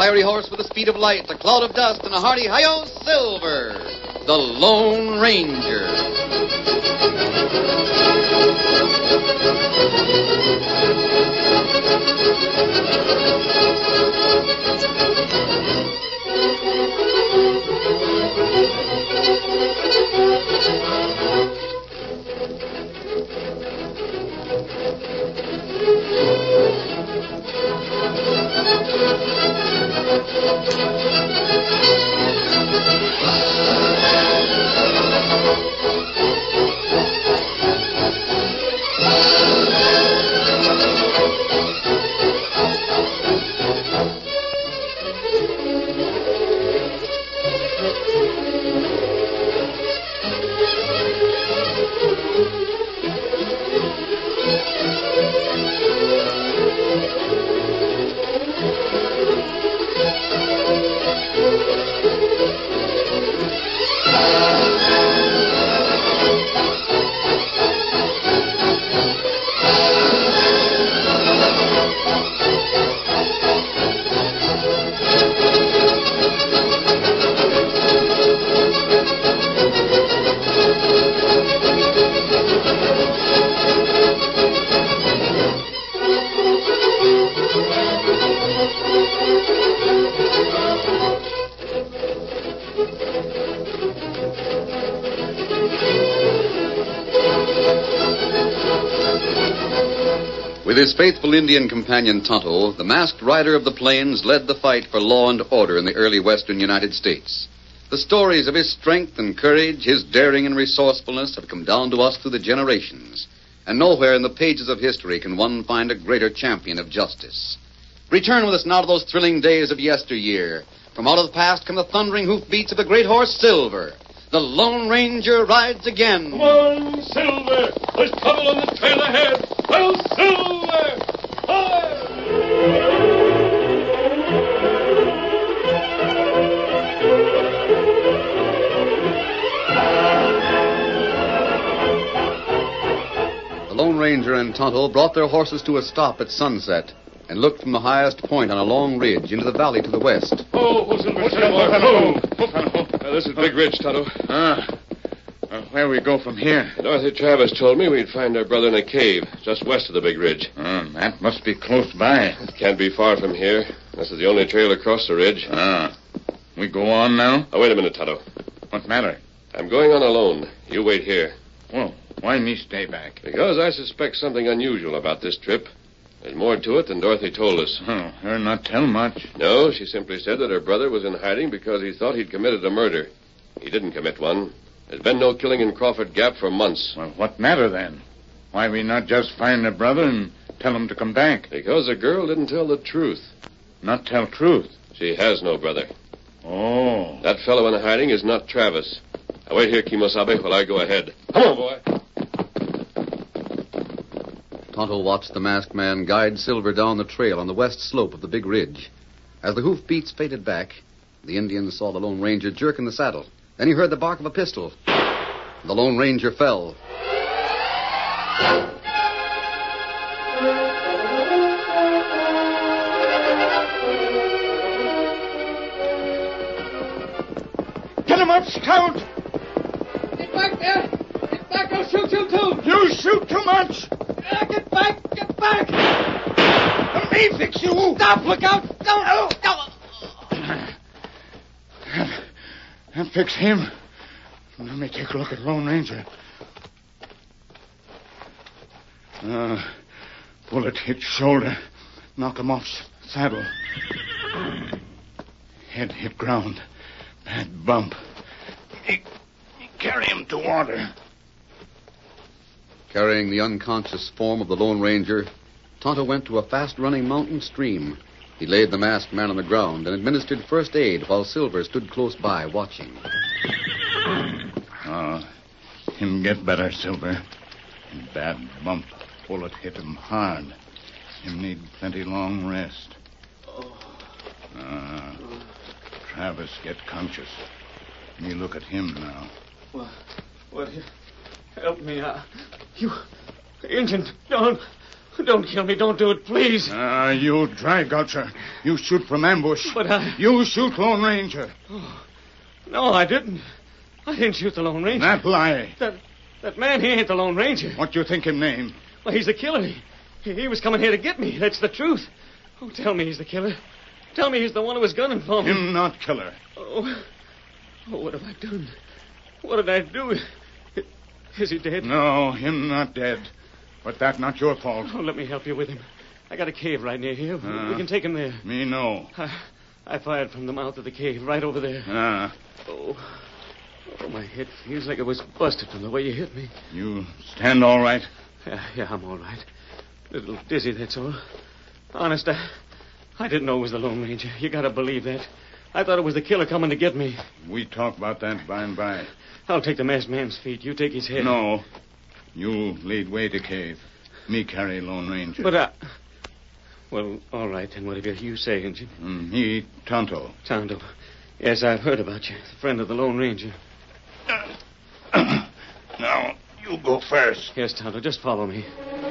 fiery horse with the speed of light, a cloud of dust, and a hearty hi-yo Silver, the Lone Ranger. With his faithful Indian companion Tonto, the masked rider of the plains led the fight for law and order in the early western United States. The stories of his strength and courage, his daring and resourcefulness have come down to us through the generations. And nowhere in the pages of history can one find a greater champion of justice. Return with us now to those thrilling days of yesteryear. From out of the past come the thundering hoofbeats of the great horse Silver. The Lone Ranger rides again. Come on, Silver! There's trouble on the trail ahead! Well, Silver! Hi! The Lone Ranger and Tonto brought their horses to a stop at sunset and looked from the highest point on a long ridge into the valley to the west. Oh, Silver! This is Big Ridge, Tonto. Where we go from here? Dorothy Travis told me we'd find our brother in a cave just west of the Big Ridge. That must be close by. It can't be far from here. This is the only trail across the ridge. We go on now? Oh, wait a minute, Tonto. What matter? I'm going on alone. You wait here. Well, why me stay back? Because I suspect something unusual about this trip. There's more to it than Dorothy told us. Her not tell much. No, she simply said that her brother was in hiding because he thought he'd committed a murder. He didn't commit one. There's been no killing in Crawford Gap for months. Well, what matter then? Why we not just find the brother and tell him to come back? Because the girl didn't tell the truth. Not tell truth? She has no brother. Oh. That fellow in hiding is not Travis. Now wait here, Kimosabe, while I go ahead. Come on, boy. Tonto watched the masked man guide Silver down the trail on the west slope of the Big Ridge. As the hoofbeats faded back, the Indian saw the Lone Ranger jerk in the saddle. Then he heard the bark of a pistol. The Lone Ranger fell. Get him up, Scout! Get back there! Get back, I'll shoot you too! You shoot too much! Get back! Get back! Let me fix you! Stop! Look out! Don't! That fix him. Let me take a look at Lone Ranger. Bullet hit shoulder. Knock him off saddle. Head hit ground. Bad bump. Carry him to water. Carrying the unconscious form of the Lone Ranger, Tonto went to a fast-running mountain stream. He laid the masked man on the ground and administered first aid while Silver stood close by watching. Him get better, Silver. Bad bump. Bullet hit him hard. Him need plenty long rest. Travis get conscious. Me look at him now. What? Help me. You... Injun, don't... Don't kill me. Don't do it, please. You dry gulcher. You shoot from ambush. But You shoot Lone Ranger. Oh, no, I didn't. I didn't shoot the Lone Ranger. That lie. That man, he ain't the Lone Ranger. What you think him name? Well, he's the killer. He was coming here to get me. That's the truth. Oh, tell me he's the killer. Tell me he's the one who was gunning for me. Him not killer. Oh, what have I done? What did I do? Is he dead? No, him not dead. But that not your fault. Oh, let me help you with him. I got a cave right near here. We can take him there. Me no. I fired from the mouth of the cave right over there. Oh, my head feels like it was busted from the way you hit me. You stand all right? Yeah, I'm all right. A little dizzy, that's all. Honest, I didn't know it was the Lone Ranger. You gotta believe that. I thought it was the killer coming to get me. We talk about that by and by. I'll take the masked man's feet. You take his head. No. You lead way to cave. Me carry Lone Ranger. But well, all right, then. Whatever you say, Injun. He Tonto. Tonto. Yes, I've heard about you. The friend of the Lone Ranger. Now, you go first. Yes, Tonto. Just follow me.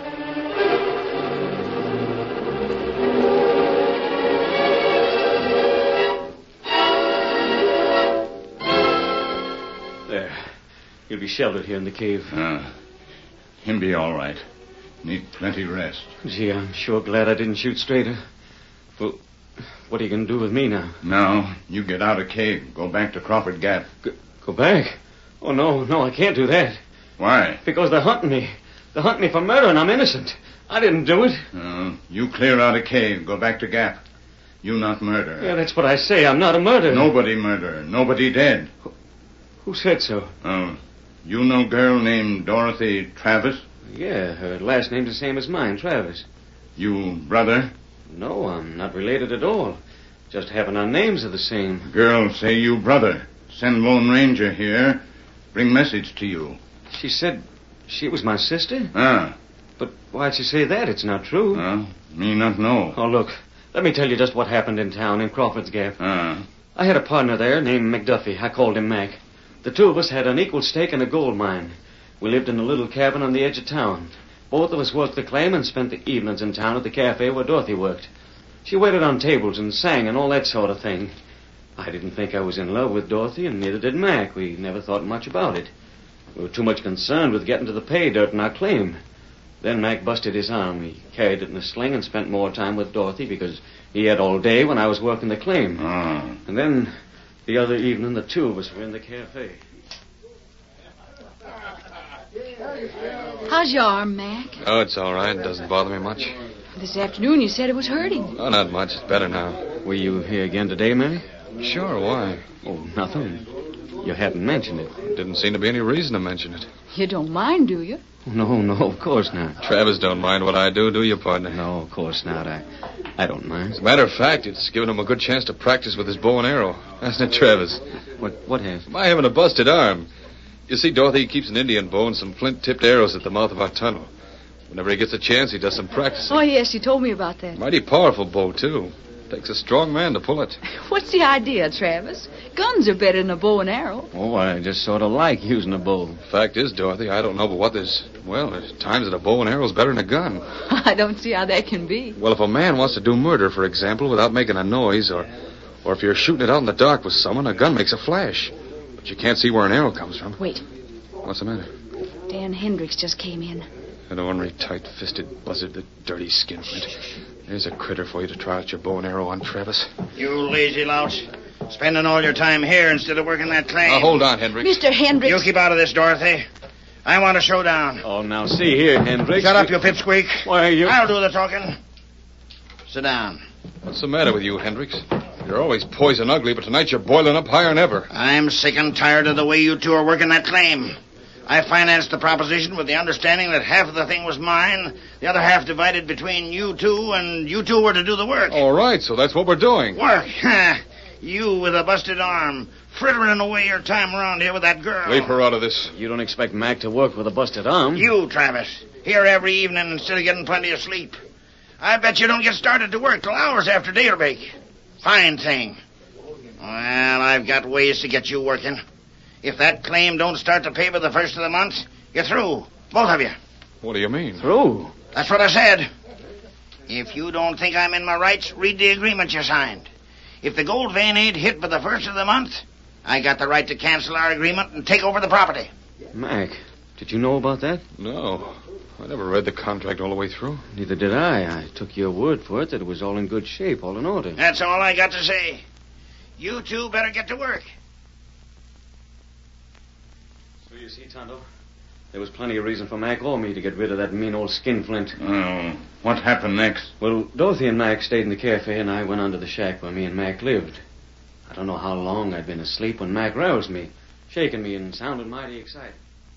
There. You'll be sheltered here in the cave. Him be all right. Need plenty rest. Gee, I'm sure glad I didn't shoot straighter. Well, what are you going to do with me now? Now, you get out of cave. Go back to Crawford Gap. Go back? Oh, no, I can't do that. Why? Because they're hunting me. They're hunting me for murder, and I'm innocent. I didn't do it. You clear out of cave. Go back to Gap. You not murder. Yeah, that's what I say. I'm not a murderer. Nobody murder. Nobody dead. Who said so? You know girl named Dorothy Travis? Yeah, her last name's the same as mine, Travis. You brother? No, I'm not related at all. Just having our names are the same. Girl say you brother. Send Lone Ranger here. Bring message to you. She said she was my sister? But why'd she say that? It's not true. Me not know. Oh, look. Let me tell you just what happened in town in Crawford's Gap. I had a partner there named McDuffie. I called him Mac. The two of us had an equal stake in a gold mine. We lived in a little cabin on the edge of town. Both of us worked the claim and spent the evenings in town at the cafe where Dorothy worked. She waited on tables and sang and all that sort of thing. I didn't think I was in love with Dorothy, and neither did Mac. We never thought much about it. We were too much concerned with getting to the pay dirt in our claim. Then Mac busted his arm. He carried it in a sling and spent more time with Dorothy because he had all day when I was working the claim. And then the other evening, the two of us were in the cafe. How's your arm, Mac? Oh, it's all right. It doesn't bother me much. This afternoon you said it was hurting. Oh, not much. It's better now. Were you here again today, Mac? Sure, why? Oh, nothing. You hadn't mentioned it. Didn't seem to be any reason to mention it. You don't mind, do you? No, of course not. Travis don't mind what I do you, partner? No, of course not. I don't mind. As a matter of fact, it's given him a good chance to practice with his bow and arrow. Hasn't it, Travis? What has? My having a busted arm. You see, Dorothy keeps an Indian bow and some flint-tipped arrows at the mouth of our tunnel. Whenever he gets a chance, he does some practicing. Oh, yes, you told me about that. Mighty powerful bow, too. Takes a strong man to pull it. What's the idea, Travis? Guns are better than a bow and arrow. Oh, I just sort of like using a bow. Fact is, Dorothy, I don't know but what there's times that a bow and arrow's better than a gun. I don't see how that can be. Well, if a man wants to do murder, for example, without making a noise, or if you're shooting it out in the dark with someone, a gun makes a flash. But you can't see where an arrow comes from. Wait. What's the matter? Dan Hendricks just came in. An ornery, tight-fisted buzzard, the dirty skinflint. There's a critter for you to try out your bow and arrow on, Travis. You lazy louse. Spending all your time here instead of working that claim. Now, hold on, Hendricks. Mr. Hendricks. You keep out of this, Dorothy. I want a showdown. Oh, now, see here, Hendricks. Shut up, you pipsqueak. Why, you... I'll do the talking. Sit down. What's the matter with you, Hendricks? You're always poison ugly, but tonight you're boiling up higher than ever. I'm sick and tired of the way you two are working that claim. I financed the proposition with the understanding that half of the thing was mine, the other half divided between you two, and you two were to do the work. All right, so that's what we're doing. Work? You with a busted arm, frittering away your time around here with that girl. Leave her out of this. You don't expect Mac to work with a busted arm. You, Travis, here every evening instead of getting plenty of sleep. I bet you don't get started to work till hours after daybreak. Fine thing. Well, I've got ways to get you working. If that claim don't start to pay by the first of the month, you're through. Both of you. What do you mean? Through? That's what I said. If you don't think I'm in my rights, read the agreement you signed. If the gold vein ain't hit by the first of the month, I got the right to cancel our agreement and take over the property. Mac, did you know about that? No. I never read the contract all the way through. Neither did I. I took your word for it that it was all in good shape, all in order. That's all I got to say. You two better get to work. So you see, Tonto, there was plenty of reason for Mac or me to get rid of that mean old skinflint. Oh, what happened next? Well, Dorothy and Mac stayed in the cafe, and I went on to the shack where me and Mac lived. I don't know how long I'd been asleep when Mac roused me, shaking me and sounded mighty excited.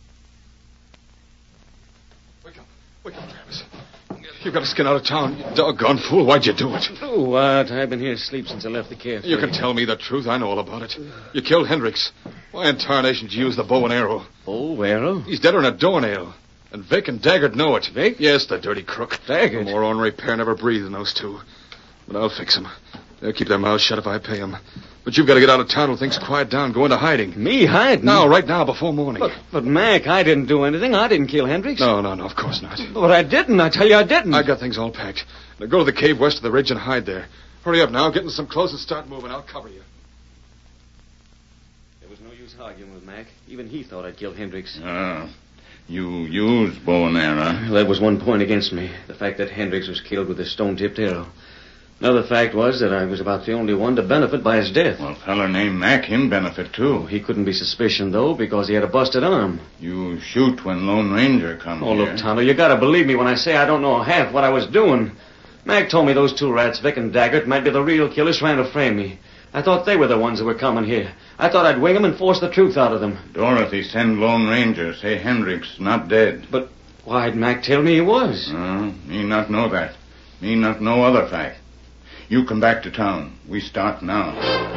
Wake up, Travis. You've got to skin out of town. You doggone fool. Why'd you do it? Oh, what? I've been here asleep since I left the cafe. You can tell me the truth. I know all about it. You killed Hendricks. Why in tarnation did you use the bow and arrow? Oh, arrow? He's deader than a doornail. And Vic and Daggert know it. Vic? Yes, the dirty crook. Daggert? The more ornery pair never breathed than those two. But I'll fix them. They'll keep their mouths shut if I pay them. But you've got to get out of town till things quiet down. Go into hiding. Me hiding? Now, right now, before morning. But Mac, I didn't do anything. I didn't kill Hendricks. No, of course not. But I didn't. I tell you I didn't. I got things all packed. Now go to the cave west of the ridge and hide there. Hurry up now. Get in some clothes and start moving. I'll cover you. There was no use arguing with Mac. Even he thought I'd killed Hendricks. You used bow and arrow. That was one point against me. The fact that Hendricks was killed with a stone-tipped arrow. Another fact was that I was about the only one to benefit by his death. Well, a feller named Mac, him benefit, too. He couldn't be suspicioned, though, because he had a busted arm. You shoot when Lone Ranger come here. Oh, look, Tonto, you gotta believe me when I say I don't know half what I was doing. Mac told me those two rats, Vic and Daggert, might be the real killers trying to frame me. I thought they were the ones that were coming here. I thought I'd wing them and force the truth out of them. Dorothy send Lone Ranger, say Hendricks not dead. But why'd Mac tell me he was? Me not know that. Me not know other fact. You come back to town. We start now.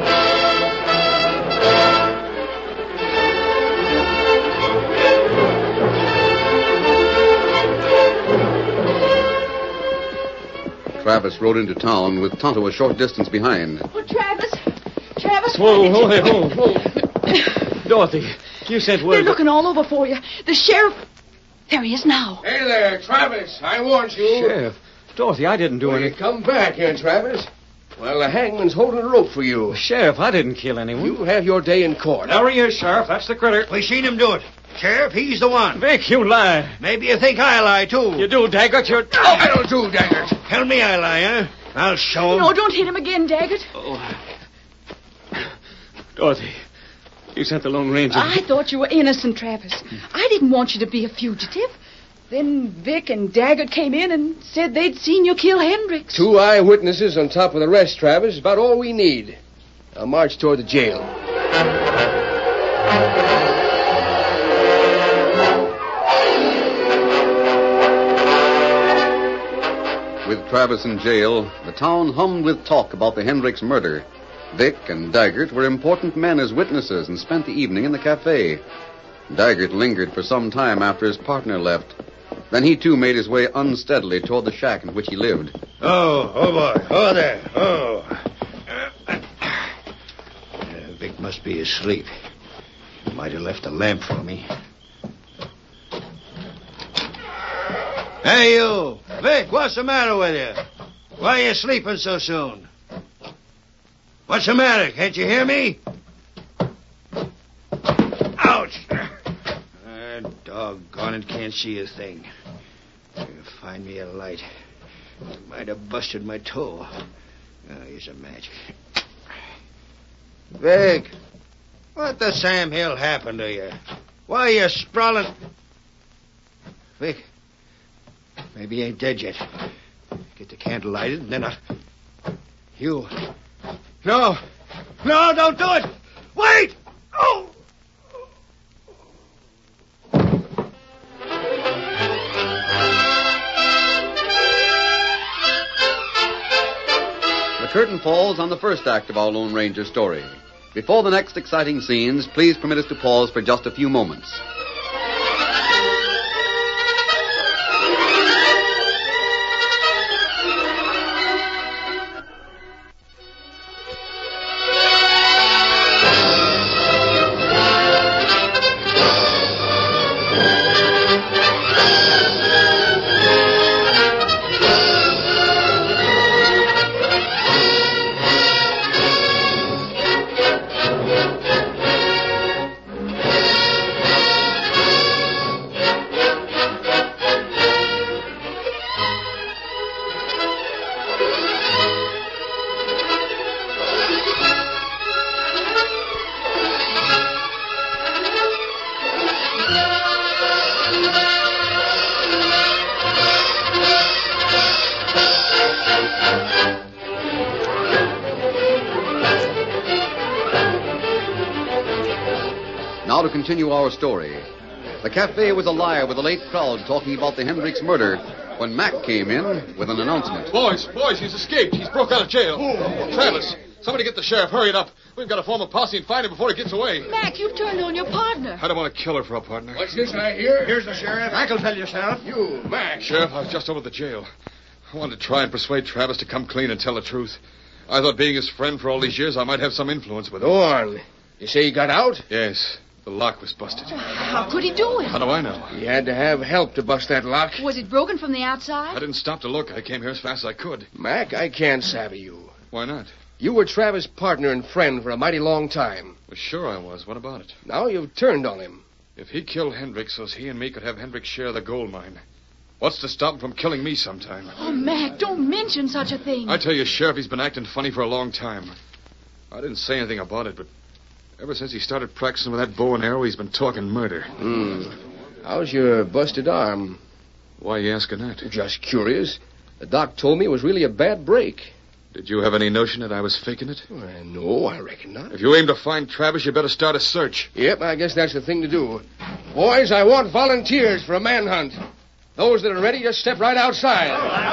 Travis rode into town with Tonto a short distance behind. Oh, Travis. Travis. Whoa. Dorothy, you sent word. They're looking all over for you. The sheriff. There he is now. Hey there, Travis. I warned you. Sheriff. Dorothy, I didn't do anything. Come back here, Travis. Well, the hangman's holding a rope for you. Sheriff, I didn't kill anyone. You have your day in court. There he is, Sheriff. That's the critter. We seen him do it. Sheriff, he's the one. Vic, you lie. Maybe you think I lie, too. You do, Daggert. You're... That'll do, Daggert. Tell me I lie, huh? I'll show him. No, don't hit him again, Daggert. Oh. Dorothy, you sent the Lone Ranger. I thought you were innocent, Travis. I didn't want you to be a fugitive. Then Vic and Daggert came in and said they'd seen you kill Hendricks. 2 eyewitnesses on top of the rest, Travis, is about all we need. Now march toward the jail. With Travis in jail, the town hummed with talk about the Hendricks murder. Vic and Daggert were important men as witnesses and spent the evening in the cafe. Daggert lingered for some time after his partner left. Then he, too, made his way unsteadily toward the shack in which he lived. Oh, boy. Oh, there. Oh. Vic must be asleep. He might have left a lamp for me. Hey, you. Vic, what's the matter with you? Why are you sleeping so soon? What's the matter? Can't you hear me? Ouch! Doggone it, can't see a thing. Find me a light. Might have busted my toe. Oh, here's a match. Vic, what the Sam Hill happened to you? Why are you sprawling? Vic, maybe he ain't dead yet. Get the candle lighted, and then I'll... You... No, don't do it! Wait! Oh! The curtain falls on the first act of our Lone Ranger story. Before the next exciting scenes, please permit us to pause for just a few moments. Now to continue our story. The cafe was alive with a late crowd talking about the Hendricks murder when Mac came in with an announcement. Boys, he's escaped. He's broke out of jail. Travis, somebody get the sheriff. Hurry it up. We've got to form a posse and find him before he gets away. Mac, you've turned on your partner. I don't want to kill her for a partner. What's this I hear? Here's the sheriff. Mac'll tell you, Sheriff. You, Mac. Sheriff, I was just over at the jail. I wanted to try and persuade Travis to come clean and tell the truth. I thought being his friend for all these years, I might have some influence with him. Go on. You say he got out? Yes. The lock was busted. How could he do it? How do I know? He had to have help to bust that lock. Was it broken from the I outside? didn't stop to look. I came here as fast as I could. Mac, I can't savvy you. Why not? You were Travis' partner and friend for a mighty long time. Well, sure I was. What about it? Now you've turned on him. If he killed Hendricks so he and me could have Hendricks share the gold mine, what's to stop him from killing me sometime? Oh, Mac, don't mention such a thing. I tell you, Sheriff, he's been acting funny for a long time. I didn't say anything about it, but ever since he started practicing with that bow and arrow, he's been talking murder. How's your busted arm? Why are you asking that? Just curious. The doc told me it was really a bad break. Did you have any notion that I was faking it? Well, no, I reckon not. If you aim to find Travis, you better start a search. Yep, I guess that's the thing to do. Boys, I want volunteers for a manhunt. Those that are ready, just step right outside.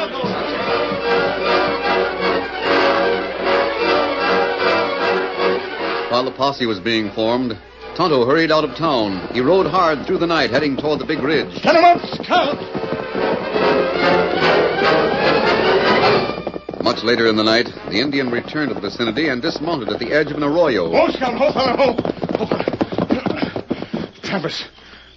While the posse was being formed, Tonto hurried out of town. He rode hard through the night, heading toward the big ridge. Get him up, Scout! Much later in the night, the Indian returned to the vicinity and dismounted at the edge of an arroyo. Oh, Scout, ho, fella, ho. Travis.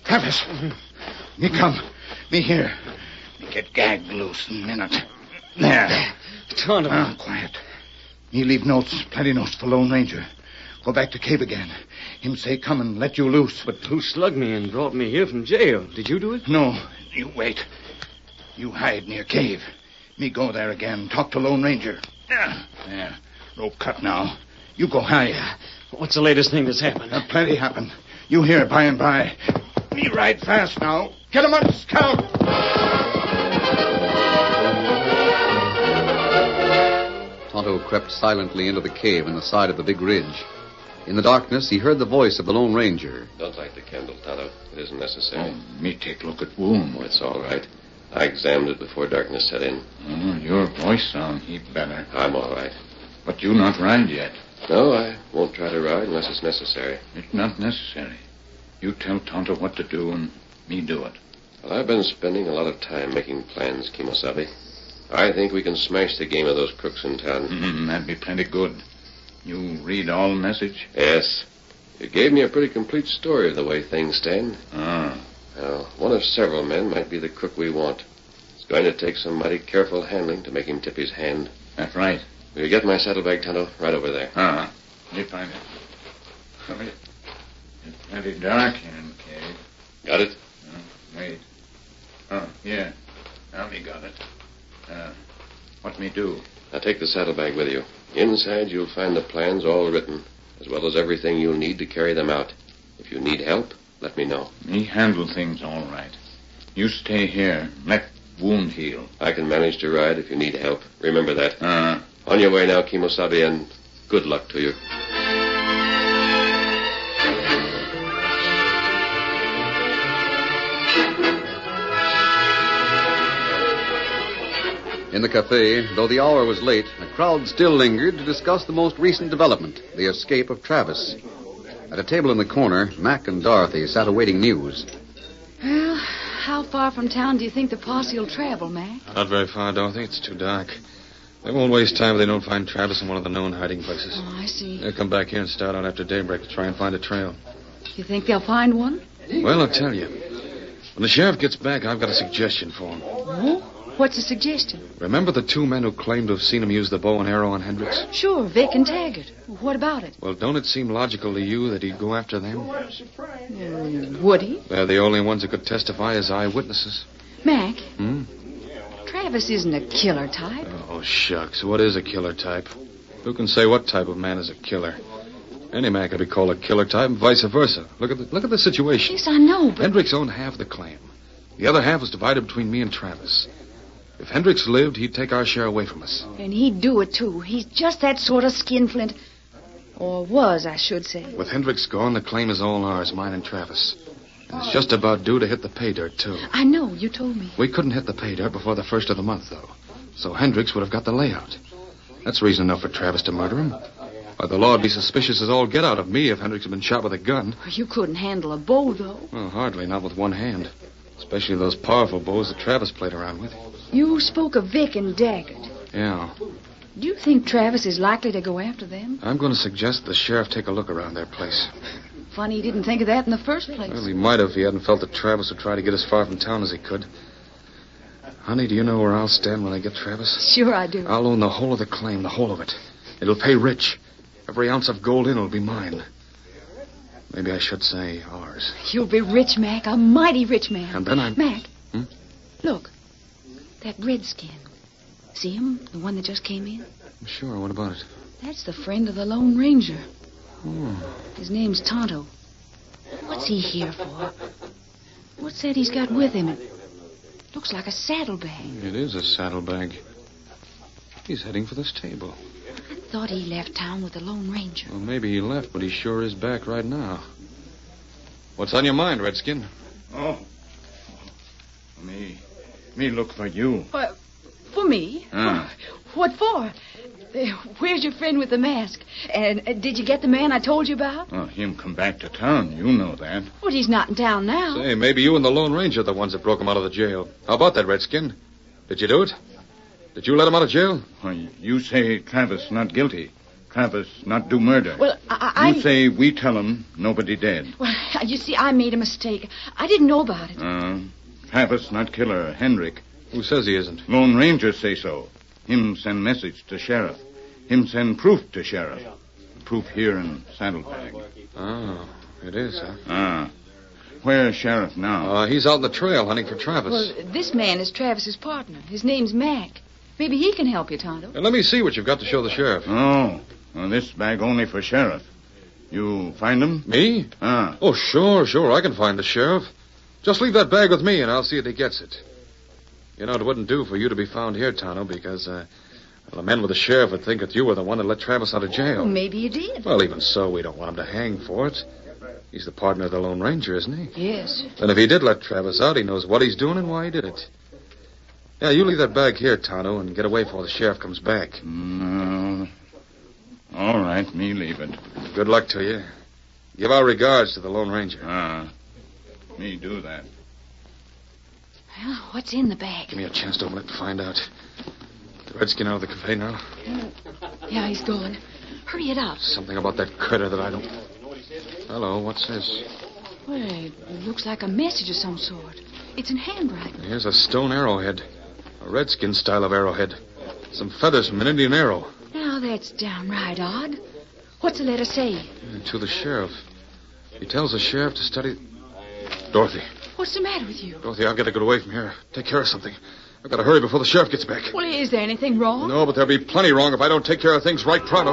Me come. Me here. Me get gagged loose in a minute. There. Tonto. Quiet. Me leave notes, plenty notes for Lone Ranger. Go back to cave again. Him say come and let you loose. But who slugged me and brought me here from jail? Did you do it? No, you wait. You hide near cave. Me go there again, talk to Lone Ranger. There. Rope cut now. You go high. What's the latest thing that's happened? Plenty happened. You hear by and by. Me ride fast now. Get him up, Scout. Tonto crept silently into the cave in the side of the big ridge. In the darkness, he heard the voice of the Lone Ranger. Don't light the candle, Tonto. It isn't necessary. Me take look at wound. Oh, it's all right. I examined it before darkness set in. Your voice sound heap better. I'm all right. But you not ride yet. No, I won't try to ride unless it's necessary. It's not necessary. You tell Tonto what to do, and me do it. Well, I've been spending a lot of time making plans, Kimosabe. I think we can smash the game of those crooks in town. That'd be plenty good. You read all message? Yes. You gave me a pretty complete story of the way things stand. Well, one of several men might be the crook we want. It's going to take some mighty careful handling to make him tip his hand. That's right. Will you get my saddlebag, Tonto? Right over there. You find it. Come here. It's plenty dark here in the cave. Got it? Wait. Here. Now me got it. What me do? Now take the saddlebag with you. Inside you'll find the plans all written, as well as everything you'll need to carry them out. If you need help, let me know. Me handle things all right. You stay here. Let wound heal. I can manage to ride if you need help. Remember that. On your way now, Kimosabe, and good luck to you. In the cafe, though the hour was late, a crowd still lingered to discuss the most recent development, the escape of Travis. At a table in the corner, Mac and Dorothy sat awaiting news. Well, how far from town do you think the posse will travel, Mac? Not very far, Dorothy. It's too dark. They won't waste time if they don't find Travis in one of the known hiding places. Oh, I see. They'll come back here and start out after daybreak to try and find a trail. You think they'll find one? Well, I'll tell you. When the sheriff gets back, I've got a suggestion for him. Oh? What's the suggestion? Remember the two men who claimed to have seen him use the bow and arrow on Hendricks? Sure, Vic and Taggart. What about it? Well, don't it seem logical to you that he'd go after them? Would he? They're the only ones who could testify as eyewitnesses. Mac? Travis isn't a killer type. Oh, shucks. What is a killer type? Who can say what type of man is a killer? Any man could be called a killer type and vice versa. Look at the situation. Yes, I know, but... Hendricks owned half the claim. The other half was divided between me and Travis. If Hendricks lived, he'd take our share away from us. And he'd do it, too. He's just that sort of skinflint. Or was, I should say. With Hendricks gone, the claim is all ours, mine and Travis. And it's just about due to hit the pay dirt, too. I know, you told me. We couldn't hit the pay dirt before the first of the month, though. So Hendricks would have got the layout. That's reason enough for Travis to murder him. Why, the law would be suspicious as all get out of me if Hendricks had been shot with a gun. You couldn't handle a bow, though. Well, hardly, not with one hand. Especially those powerful bows that Travis played around with. You spoke of Vic and Daggett. Yeah. Do you think Travis is likely to go after them? I'm going to suggest the sheriff take a look around their place. Funny he didn't think of that in the first place. Well, he might have if he hadn't felt that Travis would try to get as far from town as he could. Honey, do you know where I'll stand when I get Travis? Sure I do. I'll own the whole of the claim, the whole of it. It'll pay rich. Every ounce of gold in will be mine. Maybe I should say ours. You'll be rich, Mac. A mighty rich man. And then I'm... Mac. Hmm? Look. That redskin. See him? The one that just came in? Sure, what about it? That's the friend of the Lone Ranger. Oh. His name's Tonto. What's he here for? What's that he's got with him? It looks like a saddlebag. It is a saddlebag. He's heading for this table. I thought he left town with the Lone Ranger. Well, maybe he left, but he sure is back right now. What's on your mind, Redskin? Oh. Me look for you. For me? What for? Where's your friend with the mask? And did you get the man I told you about? Oh, him come back to town. You know that. But he's not in town now. Say, maybe you and the Lone Ranger are the ones that broke him out of the jail. How about that, Redskin? Did you do it? Did you let him out of jail? Oh, you say Travis not guilty. Travis not do murder. Well, You say we tell him nobody dead. Well, you see, I made a mistake. I didn't know about it. Travis not killer Hendrick. Who says he isn't? Lone Ranger say so. Him send message to sheriff. Him send proof to sheriff. Proof here in saddlebag. Oh, it is, huh? Where's sheriff now? He's out on the trail hunting for Travis. Well, this man is Travis's partner. His name's Mac. Maybe he can help you, Tonto. Let me see what you've got to show the sheriff. Oh, well, this bag only for sheriff. You find him? Me? Oh, sure. I can find the sheriff. Just leave that bag with me, and I'll see that he gets it. You know, it wouldn't do for you to be found here, Tonto, because, the men with the sheriff would think that you were the one that let Travis out of jail. Well, maybe you did. Well, even so, we don't want him to hang for it. He's the partner of the Lone Ranger, isn't he? Yes. And if he did let Travis out, he knows what he's doing and why he did it. Yeah, you leave that bag here, Tonto, and get away before the sheriff comes back. All right, me leave it. Good luck to you. Give our regards to the Lone Ranger. Me do that. Well, what's in the bag? Give me a chance to open it and find out. The Redskin out of the cafe now? Yeah, he's going. Hurry it up. Something about that critter that I don't... Hello, what's this? Well, it looks like a message of some sort. It's in handwriting. Here's a stone arrowhead. A Redskin style of arrowhead. Some feathers from an Indian arrow. Now, that's downright odd. What's the letter say? To the sheriff. He tells the sheriff to study... Dorothy. What's the matter with you? Dorothy, I've got to get away from here. Take care of something. I've got to hurry before the sheriff gets back. Well, is there anything wrong? No, but there'll be plenty wrong if I don't take care of things right pronto.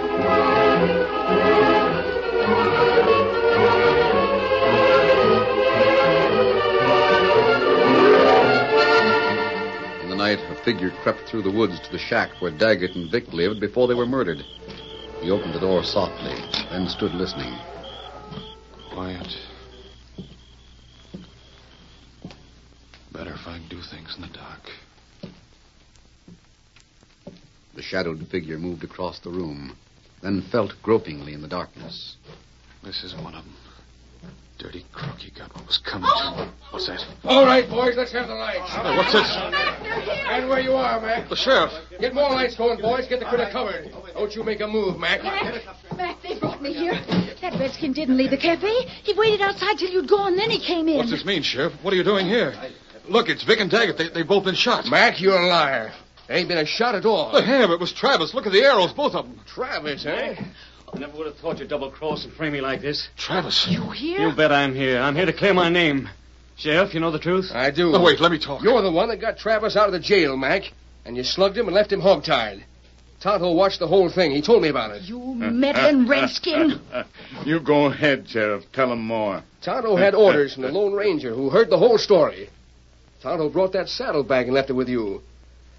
In the night, a figure crept through the woods to the shack where Daggett and Vic lived before they were murdered. He opened the door softly, then stood listening. Quiet. Better if I do things in the dark. The shadowed figure moved across the room, then felt gropingly in the darkness. This is one of them. Dirty crook, he got what was coming to him. What's that? All right, boys, let's have the lights. Hey, what's this? And where you are, Mac. The sheriff. Get more lights going, boys. Get the critter covered. Don't you make a move, Mac. Mac, they brought me here. That redskin didn't leave the cafe. He waited outside till you'd gone, then he came in. What's this mean, Sheriff? What are you doing here? Look, it's Vic and Daggett. They've both been shot. Mac, you're a liar. There ain't been a shot at all. The ham, it was Travis. Look at the arrows, both of them. Travis, eh? I never would have thought you'd double-cross and frame me like this. Travis. You here? You bet I'm here. I'm here to clear my name. Sheriff, you know the truth? I do. Oh, wait, let me talk. You're the one that got Travis out of the jail, Mac. And you slugged him and left him hogtied. Tonto watched the whole thing. He told me about it. You meddling redskin. You go ahead, Sheriff. Tell him more. Tonto had orders from the Lone Ranger, who heard the whole story. Tonto brought that saddlebag and left it with you.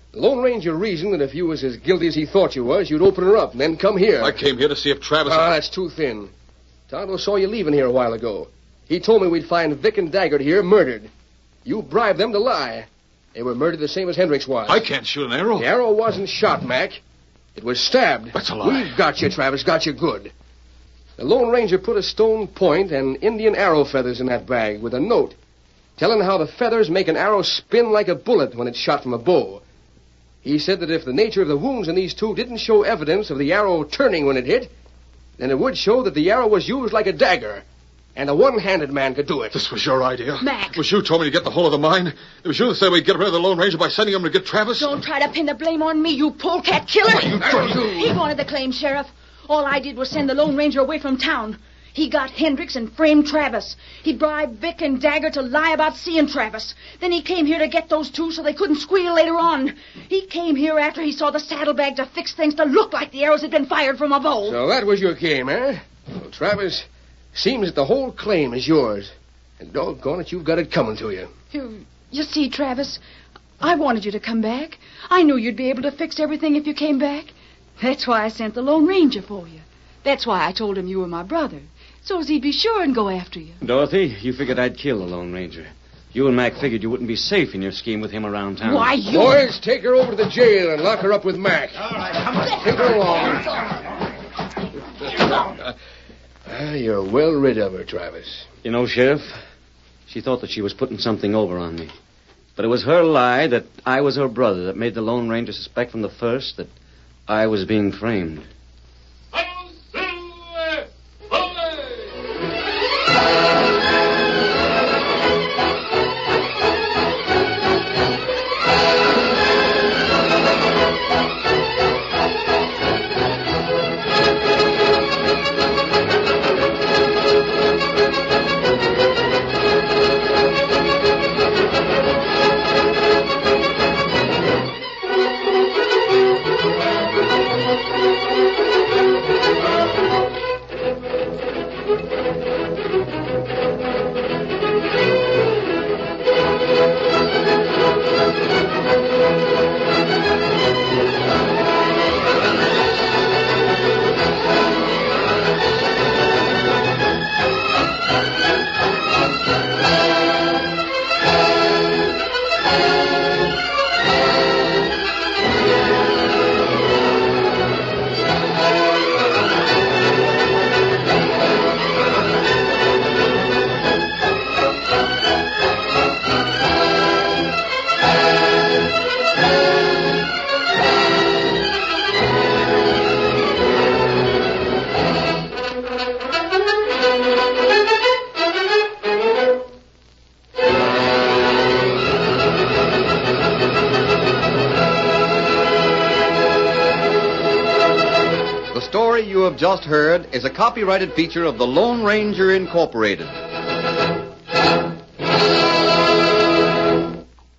The Lone Ranger reasoned that if you was as guilty as he thought you was, you'd open her up and then come here. I came here to see if Travis... That's too thin. Tonto saw you leaving here a while ago. He told me we'd find Vic and Daggett here murdered. You bribed them to lie. They were murdered the same as Hendricks was. I can't shoot an arrow. The arrow wasn't shot, Mac. It was stabbed. That's a lie. We've got you, Travis. Got you good. The Lone Ranger put a stone point and Indian arrow feathers in that bag with a note telling how the feathers make an arrow spin like a bullet when it's shot from a bow. He said that if the nature of the wounds in these two didn't show evidence of the arrow turning when it hit, then it would show that the arrow was used like a dagger, and a one-handed man could do it. This was your idea. Mac. It was you told me to get the whole of the mine. It was you that said we'd get rid of the Lone Ranger by sending him to get Travis. Don't try to pin the blame on me, you polecat killer. He wanted the claim, Sheriff. All I did was send the Lone Ranger away from town. He got Hendricks and framed Travis. He bribed Vic and Daggett to lie about seeing Travis. Then he came here to get those two so they couldn't squeal later on. He came here after he saw the saddlebag to fix things to look like the arrows had been fired from a bow. So that was your game, eh? Well, Travis, seems that the whole claim is yours. And doggone it, you've got it coming to you. You see, Travis, I wanted you to come back. I knew you'd be able to fix everything if you came back. That's why I sent the Lone Ranger for you. That's why I told him you were my brother, so as he'd be sure and go after you. Dorothy, you figured I'd kill the Lone Ranger. You and Mac figured you wouldn't be safe in your scheme with him around town. Why, you... Boys, take her over to the jail and lock her up with Mac. All right, come on. Take her along. You're well rid of her, Travis. You know, Sheriff, she thought that she was putting something over on me. But it was her lie that I was her brother that made the Lone Ranger suspect from the first that I was being framed. The story you have just heard is a copyrighted feature of the Lone Ranger Incorporated.